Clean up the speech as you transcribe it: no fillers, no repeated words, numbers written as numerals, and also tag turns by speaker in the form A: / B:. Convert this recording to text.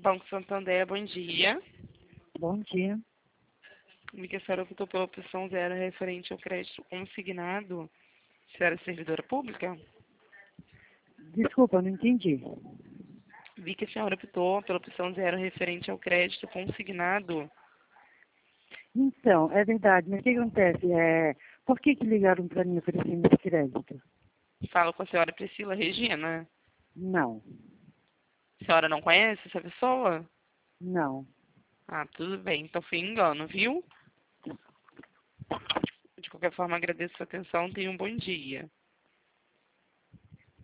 A: Banco Santander, bom dia.
B: Bom dia.
A: Vi que a senhora optou pela opção 0 referente ao crédito consignado. A senhora é servidora pública?
B: Desculpa, não entendi.
A: Vi que a senhora optou pela opção 0 referente ao crédito consignado.
B: Então, é verdade, mas o que acontece? Por que ligaram para mim oferecendo esse crédito?
A: Falo com a senhora Priscila Regina.
B: Não,
A: A senhora não conhece essa pessoa?
B: não.
A: Ah, tudo bem. Então foi engano, viu? De qualquer forma, agradeço a sua atenção. Tenha um bom dia.